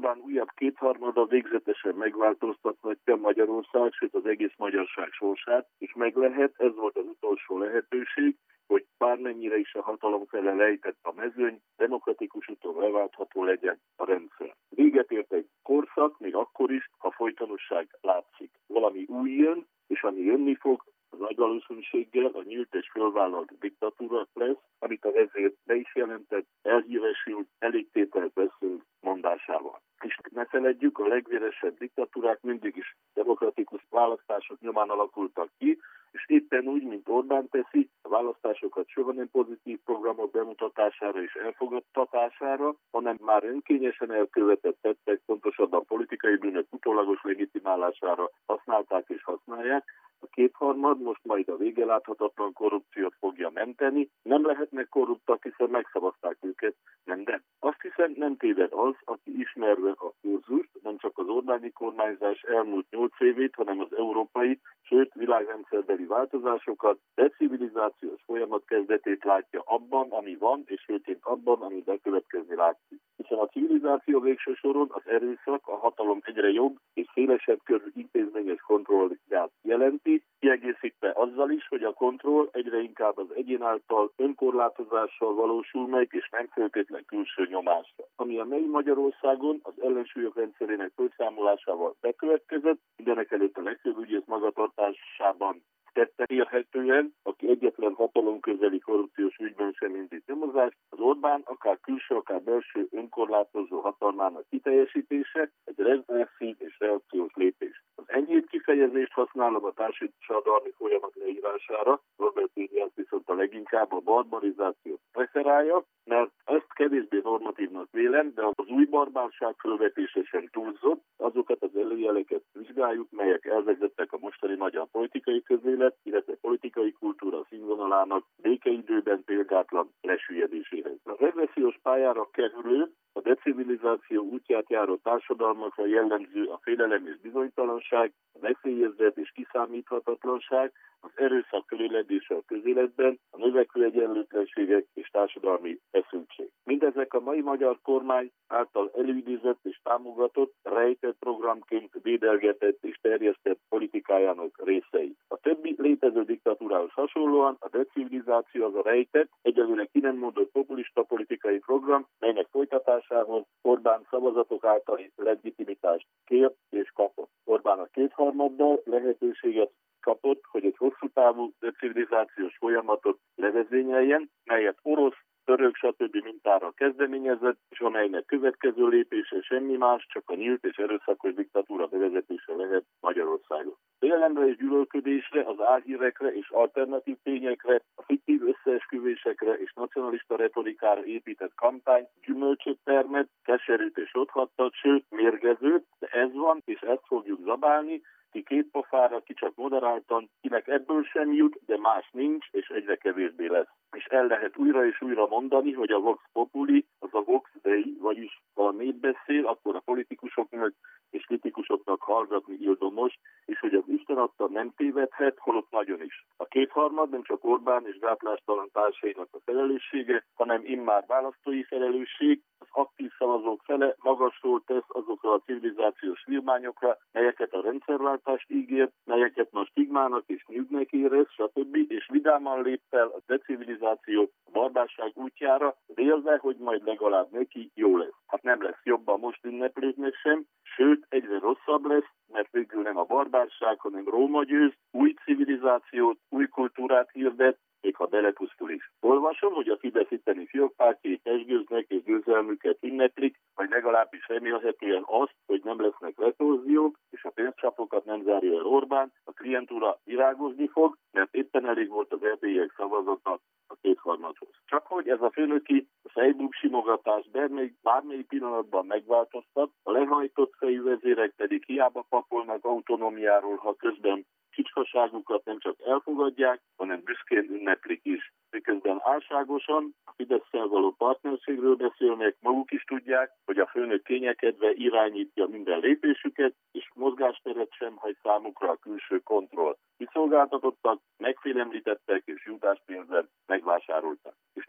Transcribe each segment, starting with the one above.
Orbán újabb kétharmada végzetesen megváltoztathatja Magyarország, sőt az egész magyarság sorsát, és meg lehet, ez volt az utolsó lehetőség, hogy bármennyire is a hatalom fele lejtett a mezőny, demokratikus úton leváltható legyen a rendszer. Véget ért egy korszak, még akkor is, ha folytonosság látszik. Valami új jön, és ami jönni fog, az nagy valószínűséggel a nyílt és fölvállalt diktatúra lesz, amit a vezér be is jelentett, elhíresült, elégtételt beszél mondásával. És ne feledjük, a legvéresebb diktatúrák mindig is demokratikus választások nyomán alakultak ki, és éppen úgy, mint Orbán teszi, a választásokat soha nem pozitív programok bemutatására és elfogadtatására, hanem már önkényesen elkövetett tettek, pontosabban politikai bűnök utólagos legitimálására használták és használják. A kétharmad most majd a vége láthatatlan korrupciót fogja menteni. Nem lehetnek korruptak, hiszen megszavazták őket, de azt hiszem nem téved az, aki ismerve a kurzust, nem csak az Orbáni kormányzás elmúlt 8 évét, hanem az európai, sőt világrendszerbeli változásokat, decivilizációs folyamat kezdetét látja abban, ami van, és főként abban, ami bekövetkezni látszik. Hiszen a civilizáció végső soron az erőszak, a hatalom egyre jobb és szélesebb körű intézményes kontrollját jelenti, kiegészítve azzal is, hogy a kontroll egyre inkább az egyén által önkorlátozással valósul meg, és nem feltétlen külső nyomásra. Ami a mai Magyarországon az ellensúlyok rendszerének felszámolásával bekövetkezett, mindenek előtt a legfőbb ügyész magatartásában tetten érhetően, aki egyetlen hatalom közeli korrupciós ügyben sem indít nyomozást, az Orbán akár külső, akár belső önkorlátozó hatalmának kiteljesítése egy represszív és reakciós lépés. Az enyhébb kifejezést használom a társadalmi folyamat leírására, Robert Iriász viszont a leginkább a barbarizációt preferálja, mert ezt kevésbé normatívnak vélem, de az új barbárság fölvetése sem túlzott, azokat az előjeleket vizsgáljuk, melyek elvezettek a mostani magyar politikai közélet, illetve politikai kultúra színvonalának békeidőben példátlan lesüllyedéséhez. A regressziós pályára kerülő, a decivilizáció útját járó társadalmakra jellemző a félelem és bizonytalanság, a veszélyezet és kiszámíthatatlanság, az erőszak körülledése a közéletben, a növekvő egyenlőtlenségek és társadalmi feszültség. Mindezek a mai magyar kormány által előidézett és támogatott, rejtett programként védelgetett és terjesztett politikájának részei. A többi létező diktatúrához hasonlóan a decivilizáció az a rejtett, egyelőre ki nem mondott populista politikai program, melynek folytatásához Orbán szavazatok általi legitimitást kért és kapott. Orbán a kétharmaddal lehetőséget kapott, hogy egy hosszú távú decivilizációs folyamatot levezényeljen, melyet orosz, török, stb. Mintára kezdeményezett, és amelynek következő lépése semmi más, csak a nyílt és erőszakos diktatúra bevezetése lehet Magyarországon. Félelemre és gyűlölködésre, az álhírekre és alternatív tényekre, a fiktív összeesküvésekre és nacionalista retorikára épített kampány gyümölcsöt termett, keserűt és otthattat, sőt mérgezőt, de ez van, és ezt fogjuk zabálni, ki két pofára, ki csak moderáltan, kinek ebből sem jut, de más nincs, és egyre kevésbé lesz. És el lehet újra és újra mondani, hogy a Vox Populi, az a Vox Dei, vagyis ha a nép beszél, akkor a politikusoknak és kritikusoknak hallgatni ildomos, és hogy az Isten adta nem tévedhet, holott nagyon is. A kétharmad nem csak Orbán és gátlástalan társainak a felelőssége, hanem immár választói felelősség, az aktív szavazók fele magasról tesz azokra a civilizációs vívmányokra, melyeket a rendszerváltást ígért, melyeket ma stigmának és nyűgnek érez, stb. És vidáman lép fel a decivilizáció a barbárság útjára, vélve, hogy majd legalább neki jó lesz. Hát nem lesz jobb a most ünneplőknek sem, sőt egyre rosszabb lesz, mert végül nem a barbárság, hanem Róma győz, új civilizációt, új kultúrát hirdet, még ha belepusztul is. Olvasom, hogy a Fidesz itteni fiókpártjai esgőznek és győzelmüket ünneplik, vagy legalábbis remélhetően azt, hogy nem lesznek retorziók, és a pénzcsapokat nem zárja el Orbán, a klientúra virágozni fog, mert éppen elég volt az erdélyiek szavazata a kétharmadhoz. Csak hogy ez a főnöki fejbuk simogatás bármelyik pillanatban megváltoztat, a lehajtott fejű vezérek pedig hiába papolnak autonómiáról, ha közben kicskaságukat nem csak elfogadják, hanem büszkén ünneplik is. Miközben álságosan a Fidesz-szel való partnerségről beszélnek, maguk is tudják, hogy a főnök kényekedve irányítja minden lépésüket, és mozgásteret sem hagy számukra a külső kontroll. Kiszolgáltatottak, megfélemlítettek és jutáspénzzel megvásároltak. És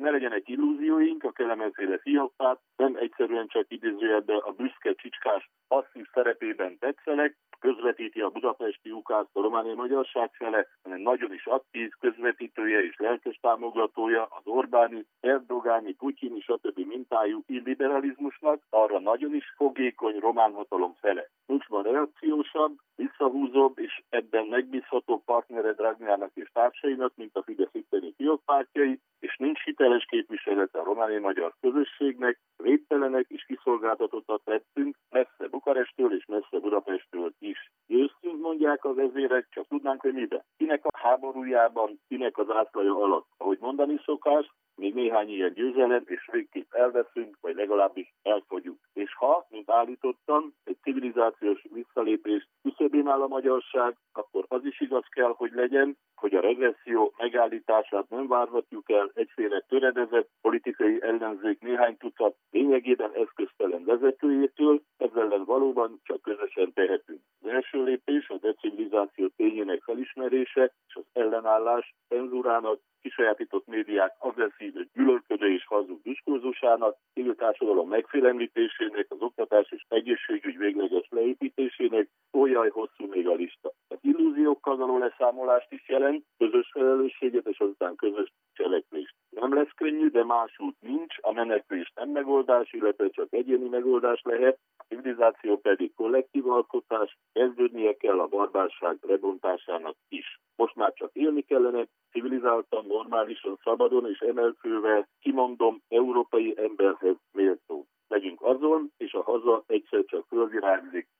ne legyenek illúzióink, a Kelemenféle fiókpárt nem egyszerűen csak idézőjelben a büszke csicskás passzív szerepében tetszenek, közvetíti a budapesti ukázt a romániai magyarság fele, hanem nagyon is aktív közvetítője és lelkes támogatója az Orbáni, Erdogáni, Putyini, stb. Mintájú illiberalizmusnak, arra nagyon is fogékony román hatalom fele. Nincs ma reakciósabb, visszahúzóbb és ebben megbízható partnere Dragneának és társainak, mint a Fidesz itteni fiókpártjai, és nincs hiteles képviselete a romániai magyar közösségnek, védtelenek és kiszolgáltatottak lettünk, messze Bukarestől és messze Budapesttől is. Győztünk, mondják a vezérek, csak tudnánk, hogy miben. Kinek a háborújában, kinek az ászlaja alatt. Ahogy mondani szokás, még néhány ilyen győzelem, és végképp elveszünk, vagy legalábbis elfogyunk. És ha, mint állítottam, egy civilizációs visszalépés küszöbén áll a magyarság, akkor az is igaz kell, hogy legyen, hogy a regresszió megállítását nem várhatjuk el egyféle töredezett politikai ellenzék néhány tucat lényegében eszköztelen vezetőjétől, ezzel ellen valóban csak közösen tehetünk. Az első lépés a decivilizáció tényének felismerése és az ellenállás cenzúrának, kisajátított médiák agresszív, gyűlölködő és hazug diskurzusának, civil társadalom megfélemlítésének, az oktatás és egészségügy végleges leépítésének, olyaj hosszú még a lista. Az illúziókkal való leszámolást is jelent, közös felelősséget és azután közös cselekvést. Nem lesz könnyű, de más út nincs, a menekvés nem megoldás, illetve csak egyéni megoldás lehet, a civilizáció pedig kollektív alkotás, kezdődnie kell a barbárság lebontásának is. Most már csak élni kellene, civilizáltan, normálisan, szabadon és emelfővel, kimondom, európai emberhez méltó. Legyünk azon, és a haza egyszer csak fölvirágzik,